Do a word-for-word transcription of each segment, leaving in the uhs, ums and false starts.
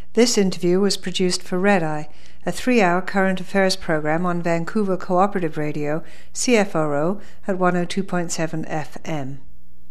This interview was produced for Red Eye, a three-hour current affairs program on Vancouver Cooperative Radio, C F R O, at one oh two point seven F M.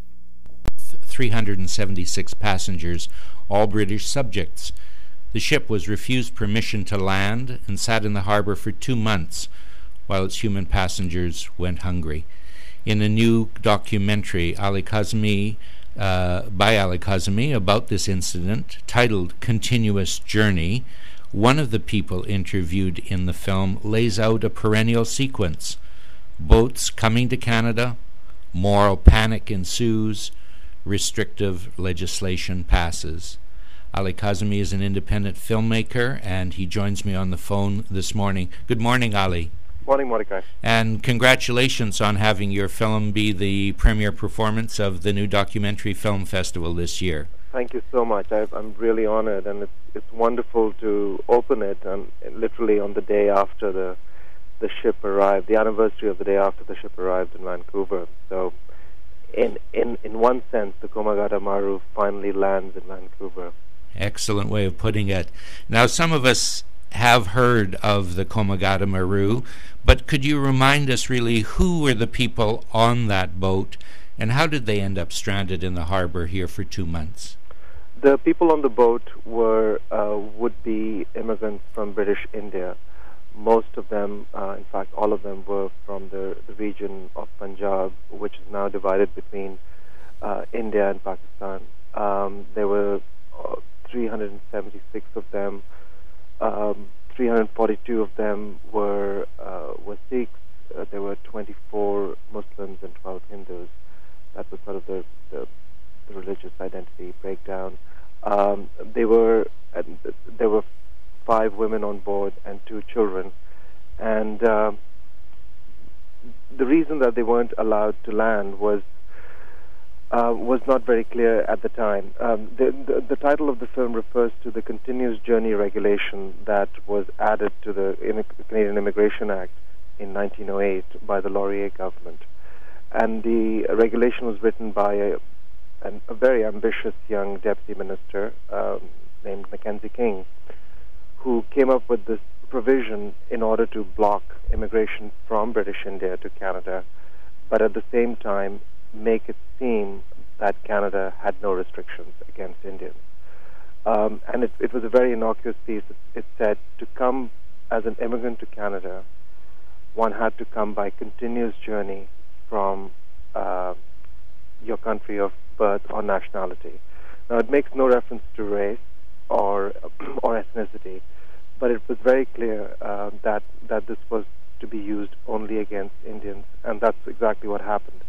three hundred seventy-six passengers, all British subjects. The ship was refused permission to land and sat in the harbor for two months while its human passengers went hungry. In a new documentary, Ali Kazmi, uh, by Ali Kazmi, about this incident, titled Continuous Journey, one of the people interviewed in the film lays out a perennial sequence. Boats coming to Canada, moral panic ensues, restrictive legislation passes. Ali Kazmi is an independent filmmaker, and he joins me on the phone this morning. Good morning, Ali. Morning, Mordecai. And congratulations on having your film be the premiere performance of the new documentary film festival this year. Thank you so much. I, I'm really honored, and it's it's wonderful to open it, and literally on the day after the the ship arrived, the anniversary of the day after the ship arrived in Vancouver. So, in in in one sense, the Komagata Maru finally lands in Vancouver. Excellent way of putting it. Now, some of us have heard of the Komagata Maru, but could you remind us really who were the people on that boat, and how did they end up stranded in the harbor here for two months? The people on the boat were uh, would-be immigrants from British India. Most of them, uh, in fact, all of them were from the, the region of Punjab, which is now divided between uh, India and Pakistan. Um, there were uh, three hundred seventy-six of them. Um, three hundred forty-two of them were uh, were Sikhs. Uh, there were twenty-four Muslims and twelve Hindus. That was sort of the, the, the religious identity breakdown. Um, they were uh, there were five women on board and two children, and uh, the reason that they weren't allowed to land was uh, was not very clear at the time. Um, the, the, the title of the film refers to the continuous journey regulation that was added to the Canadian Immigration Act in nineteen oh eight by the Laurier government. And the regulation was written by a, an, a very ambitious young deputy minister um, named Mackenzie King, who came up with this provision in order to block immigration from British India to Canada, but at the same time make it seem that Canada had no restrictions against Indians. Um, and it, it was a very innocuous piece. It, it said to come as an immigrant to Canada, one had to come by continuous journey from uh, your country of birth or nationality. Now, it makes no reference to race or or ethnicity, but it was very clear uh, that that this was to be used only against Indians, and that's exactly what happened.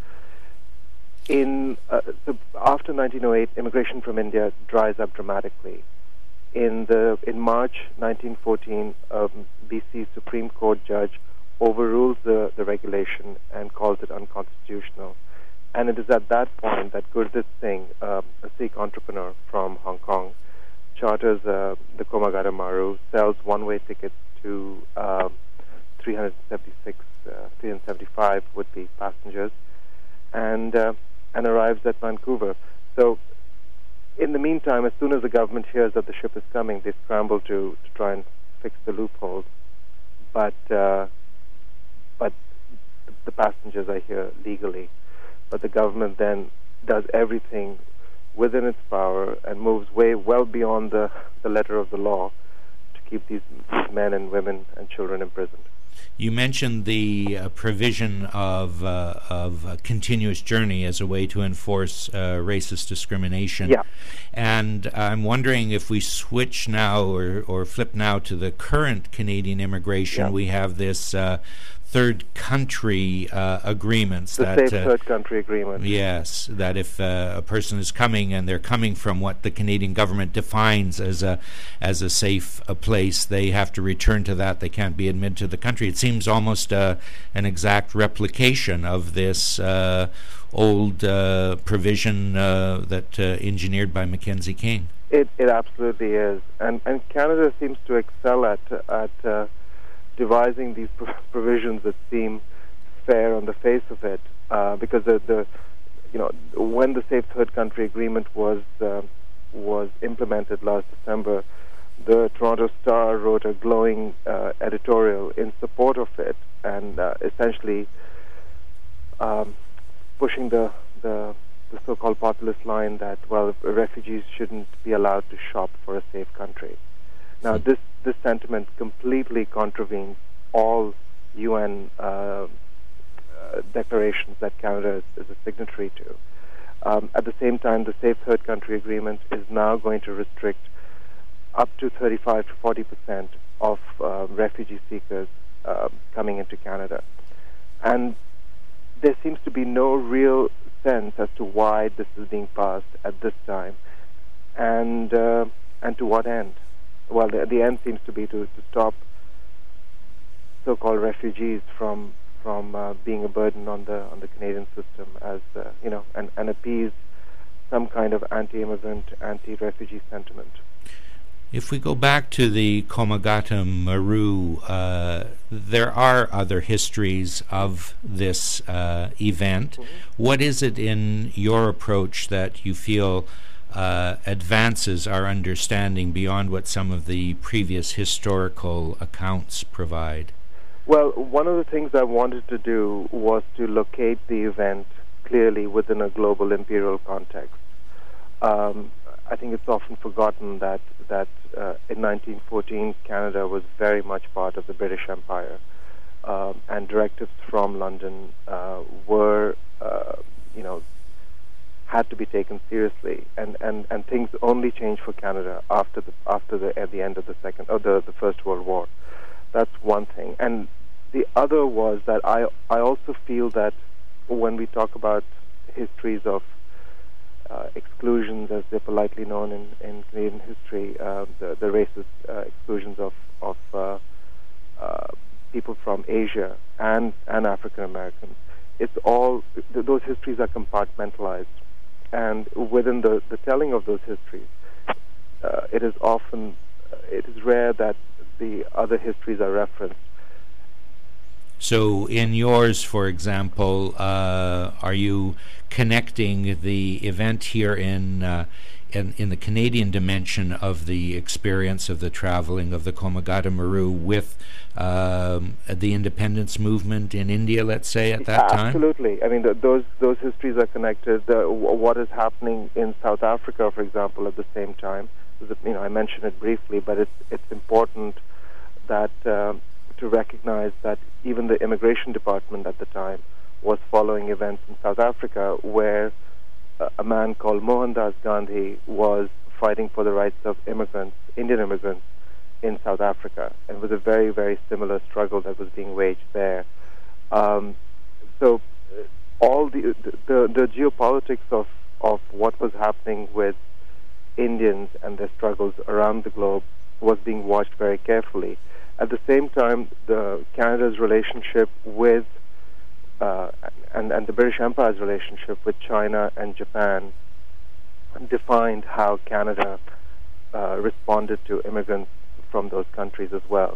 In uh, so after nineteen oh eight, immigration from India dries up dramatically. In the in March nineteen fourteen, um, B C Supreme Court judge overrules the, the regulation and calls it unconstitutional. And it is at that point that Gurjit Singh, uh, a Sikh entrepreneur from Hong Kong, charters uh, the Komagata Maru, sells one-way tickets to uh, three hundred seventy-six, uh, three hundred seventy-five would-be passengers, and uh, and arrives at Vancouver. So, in the meantime, as soon as the government hears that the ship is coming, they scramble to, to try and fix the loopholes. But uh, but the passengers are here legally. But the government then does everything within its power and moves way well beyond the, the letter of the law to keep these, these men and women and children imprisoned. You mentioned the uh, provision of uh, of a continuous journey as a way to enforce uh, racist discrimination. Yeah. And I'm wondering if we switch now or, or flip now to the current Canadian immigration, yeah. we have this uh, third country uh, agreements. The that, safe uh, third country agreement. Yes, that if uh, a person is coming and they're coming from what the Canadian government defines as a as a safe a place, they have to return to that. They can't be admitted to the country. It seems almost uh, an exact replication of this uh, old uh, provision uh, that uh, engineered by Mackenzie King. It it absolutely is, and and Canada seems to excel at at. Uh, devising these provisions that seem fair on the face of it, uh, because the, the, you know, when the Safe Third Country Agreement was uh, was implemented last December, the Toronto Star wrote a glowing uh, editorial in support of it, and uh, essentially um, pushing the, the the so-called populist line that, well, refugees shouldn't be allowed to shop for a safe country. Now, this this sentiment completely contravenes all U N uh, uh, declarations that Canada is, is a signatory to. Um, at the same time, the Safe Third Country Agreement is now going to restrict up to thirty-five to forty percent of uh, refugee seekers uh, coming into Canada. And there seems to be no real sense as to why this is being passed at this time, and uh, and to what end. Well, the, the end seems to be to, to stop so-called refugees from from uh, being a burden on the on the Canadian system, as uh, you know, and, and appease some kind of anti-immigrant, anti-refugee sentiment. If we go back to the Komagata Maru, uh, there are other histories of this uh, event. Mm-hmm. What is it in your approach that you feel uh, advances our understanding beyond what some of the previous historical accounts provide? Well, one of the things I wanted to do was to locate the event clearly within a global imperial context. Um, I think it's often forgotten that that uh, in nineteen fourteen, Canada was very much part of the British Empire, um, and directives from London uh, were, uh, you know, had to be taken seriously, and, and, and things only changed for Canada after the after the at the end of the second or the the First World War. That's one thing, and the other was that I I also feel that when we talk about histories of Uh, exclusions, as they're politely known in, in Canadian history, uh, the, the racist uh, exclusions of, of uh, uh, people from Asia and, and African Americans. It's all, th- those histories are compartmentalized. And within the, the telling of those histories, uh, it is often, uh, it is rare that the other histories are referenced. So in yours, for example, uh, are you connecting the event here in, uh, in in the Canadian dimension of the experience of the traveling of the Komagata Maru with um, the independence movement in India, let's say, at that Absolutely. time? Absolutely. I mean, the, those those histories are connected. Uh, w- what is happening in South Africa, for example, at the same time? You know, I mentioned it briefly, but it's it's important that uh, to recognize that even the immigration department at the time was following events in South Africa, where uh, a man called Mohandas Gandhi was fighting for the rights of immigrants, Indian immigrants, in South Africa. And it was a very, very similar struggle that was being waged there. Um, so uh, all the, the the geopolitics of, of what was happening with Indians and their struggles around the globe was being watched very carefully. At the same time, the Canada's relationship with uh, and, and the British Empire's relationship with China and Japan defined how Canada uh, responded to immigrants from those countries as well.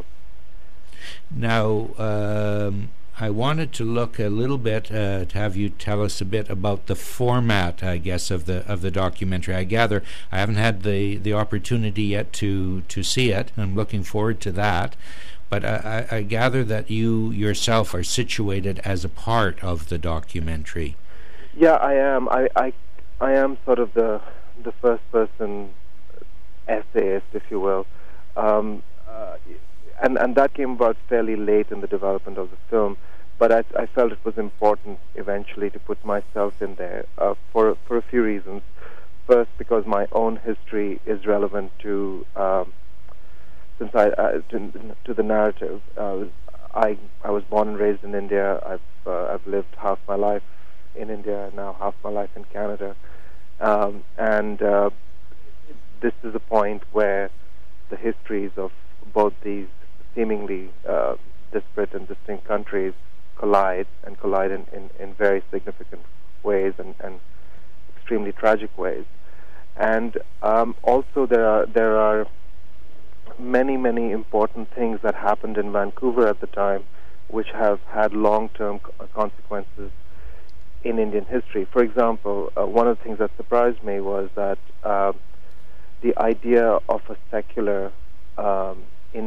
Now, um, I wanted to look a little bit uh, to have you tell us a bit about the format, I guess, of the of the documentary. I gather I haven't had the, the opportunity yet to, to see it. I'm looking forward to that. But I, I gather that you yourself are situated as a part of the documentary. Yeah, I am. I, I, I am sort of the the first person essayist, if you will. Um, uh, And, and that came about fairly late in the development of the film, but I, I felt it was important eventually to put myself in there uh, for for a few reasons. First, because my own history is relevant to um, since I uh, to, to the narrative. Uh, I I was born and raised in India. I've uh, I've lived half my life in India, now half my life in Canada, um, and uh, this is a point where the histories of both these seemingly uh, disparate and distinct countries collide, and collide in, in, in very significant ways and, and extremely tragic ways. And um, also there are there are many, many important things that happened in Vancouver at the time which have had long-term co- consequences in Indian history. For example, uh, one of the things that surprised me was that uh, the idea of a secular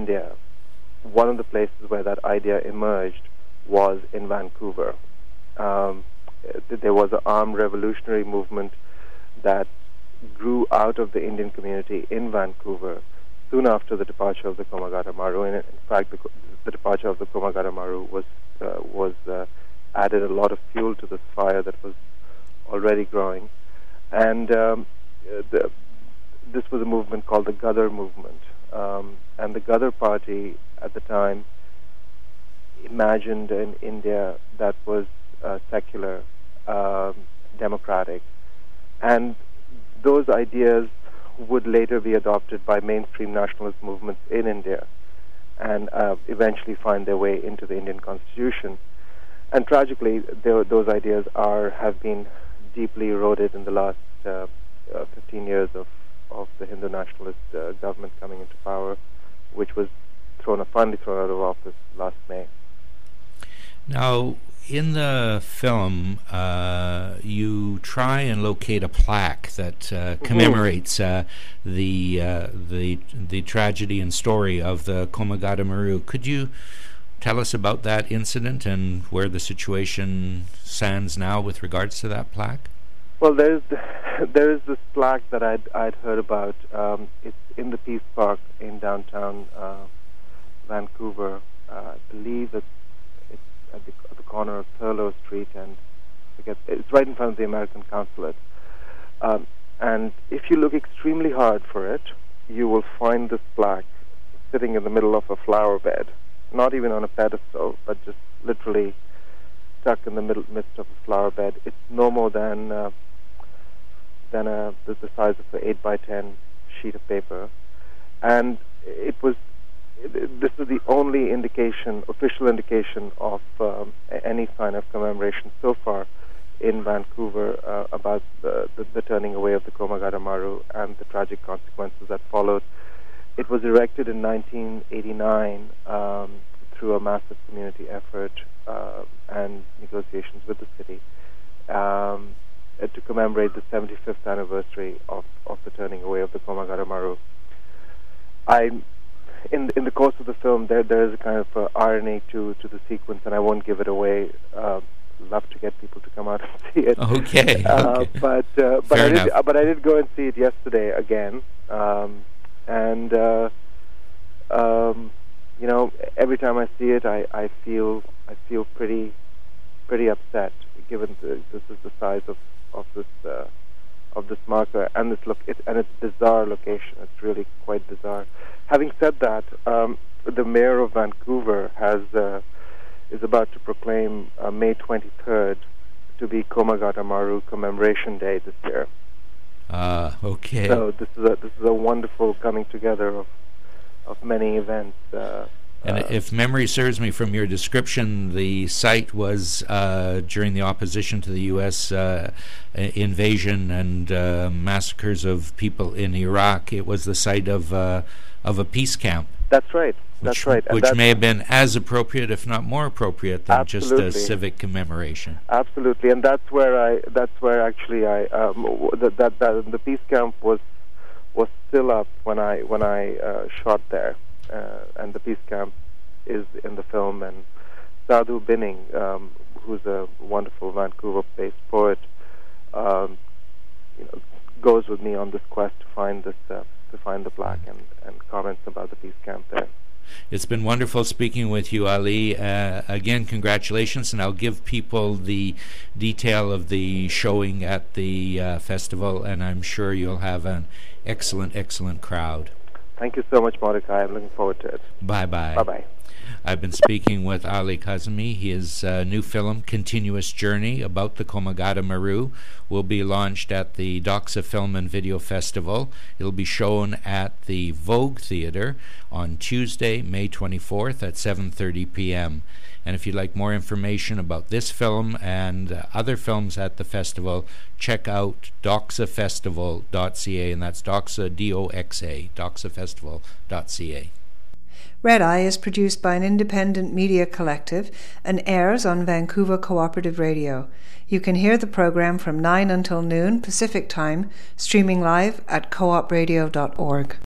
India, one of the places where that idea emerged was in Vancouver. Um, there was an armed revolutionary movement that grew out of the Indian community in Vancouver soon after the departure of the Komagata Maru. And in fact, the, the departure of the Komagata Maru was uh, was uh, added a lot of fuel to this fire that was already growing. And um, the, this was a movement called the Gadar movement. Um, and the Gadar party at the time imagined an India that was uh, secular, um, democratic. And those ideas would later be adopted by mainstream nationalist movements in India and uh, eventually find their way into the Indian constitution. And tragically, those ideas are have been deeply eroded in the last uh, uh, fifteen years of, of the Hindu nationalist uh, government coming into power, which was thrown finally thrown out of office last May. Now, in the film, uh, you try and locate a plaque that uh, commemorates uh, the uh, the the tragedy and story of the Komagata Maru. Could you tell us about that incident and where the situation stands now with regards to that plaque? Well, there's there is this plaque that I'd I'd heard about. Um, it's in the Peace Park in downtown uh, Vancouver. Uh, I believe it's it's at the, at the corner of Thurlow Street, and I forget, it's right in front of the American Consulate. Um, and if you look extremely hard for it, you will find this plaque sitting in the middle of a flower bed, not even on a pedestal, but just literally stuck in the middle midst of a flower bed. It's no more than uh, than a, the, the size of an eight by ten sheet of paper, and it was. This is the only indication, official indication of um, any sign of commemoration so far in Vancouver uh, about the, the, the turning away of the Komagata Maru and the tragic consequences that followed. It was erected in nineteen eighty-nine um, through a massive community effort uh, and negotiations with the city um, to commemorate the seventy-fifth anniversary of, of the turning away of the Komagata Maru. I In in the course of the film, there there is a kind of uh, irony to, to the sequence, and I won't give it away. Uh, love to get people to come out and see it. Okay. Uh, okay. But uh, but Fair I did enough. uh, but I did go and see it yesterday again, um, and uh, um, you know, every time I see it, I, I feel I feel pretty pretty upset, given the, this is the size of of this uh, of this marker and this look it, and its bizarre location. It's really quite bizarre. Having said that, um, the mayor of Vancouver has uh, is about to proclaim uh, May twenty-third to be Komagata Maru Commemoration Day this year. Ah, uh, okay. So this is a this is a wonderful coming together of of many events. Uh, And uh, if memory serves me from your description, the site was uh, during the opposition to the U S uh, invasion and uh, massacres of people in Iraq. It was the site of uh, of a peace camp. That's right. Which, that's right. And which that's may have been as appropriate, if not more appropriate, than Absolutely. just a civic commemoration. Absolutely, and that's where I. That's where actually I. Um, w- that, that that the peace camp was was still up when I when I uh, shot there, uh, and the peace camp is in the film. And Sadhu Binning, um, who's a wonderful Vancouver-based poet, um, you know, goes with me on this quest to find this uh, to find the plaque and, and comments about the peace camp there. It's been wonderful speaking with you, Ali. Uh, again, congratulations, and I'll give people the detail of the showing at the uh, festival, and I'm sure you'll have an excellent, excellent crowd. Thank you so much, Mordecai. I'm looking forward to it. Bye-bye. Bye-bye. I've been speaking with Ali Kazemi. His uh, new film, Continuous Journey, about the Komagata Maru, will be launched at the Doxa Film and Video Festival. It'll be shown at the Vogue Theatre on Tuesday, May twenty-fourth at seven thirty p.m. And if you'd like more information about this film and uh, other films at the festival, check out doxa festival dot c a, and that's Doxa, D O X A, doxa festival dot c a. Red Eye is produced by an independent media collective and airs on Vancouver Cooperative Radio. You can hear the program from nine until noon Pacific Time, streaming live at co op radio dot org.